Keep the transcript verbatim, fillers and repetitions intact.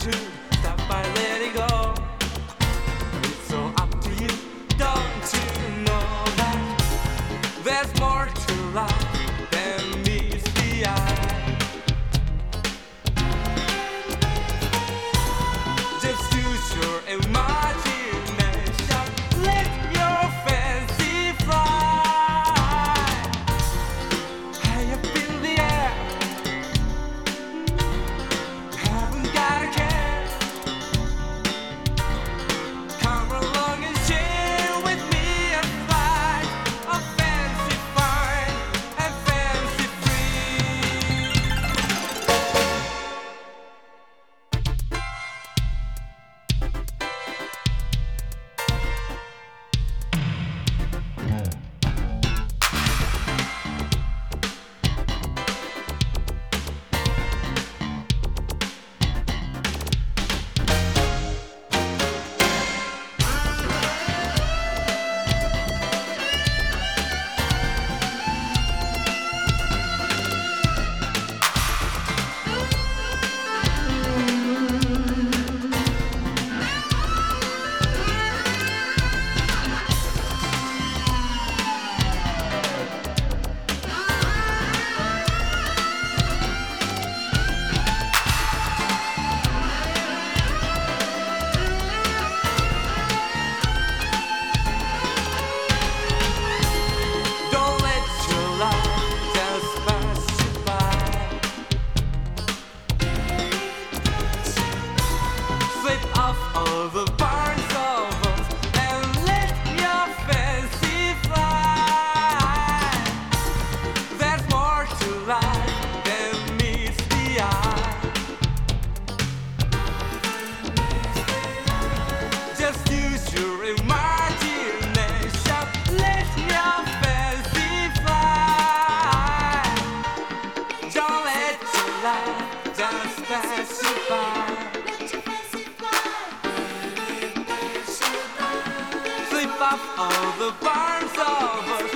to stop by letting go. It's so up to you, don't you know that there's more to life than meets the eye. Just use your imagination, let your fancy fly high up in the air. Haven't got a care. Come along and share with me a flight of fancy fine and fancy free. Don't let your life just pass you by. Slip off all the barns of us and let your fancy fly. There's more to life than meets the eye. Just use your imagination, let your fancy fly. Don't let your life just pass you by. Slip off all the barns of us